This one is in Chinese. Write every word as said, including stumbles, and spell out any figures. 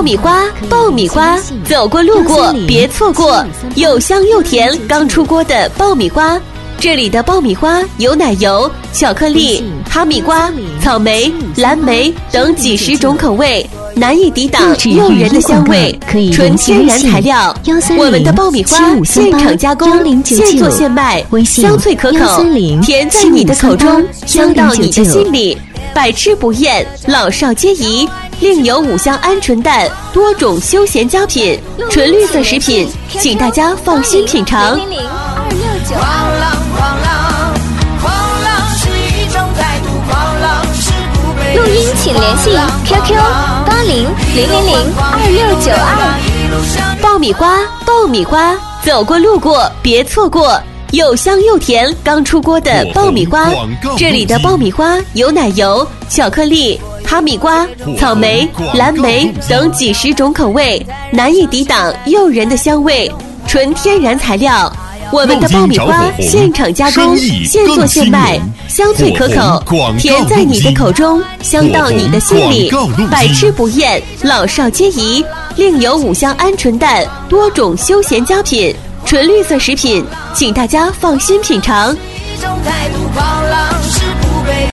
米花，爆米花，走过路过别错过，又香又甜，刚出锅的爆米花。这里的爆米花有奶油、巧克力、哈密瓜、草莓、蓝莓等几十种口味，难以抵挡诱人的香味，纯天然材料。我们的爆米花现场加工，现做现卖，香脆可口，甜在你的口中，香到你的心里，百吃不厌，老少皆宜。另有五香鹌鹑蛋，多种休闲佳品，纯绿色食品，请大家放心品尝。 零零零二六九二。录音请联系 Q Q 八零零零零二六九二。 爆米花，爆米花，走过路过别错过，又香又甜，刚出锅的爆米花。这里的爆米花有奶油、巧克力、哈密瓜、草莓、蓝莓等几十种口味，难以抵挡诱人的香味，纯天然材料。我们的爆米花现场加工，现做现卖，香脆可口，甜在你的口中，香到你的心里，百吃不厌，老少皆宜。另有五香鹌鹑蛋，多种休闲佳品，纯绿色食品，请大家放心品尝。一种态度狂浪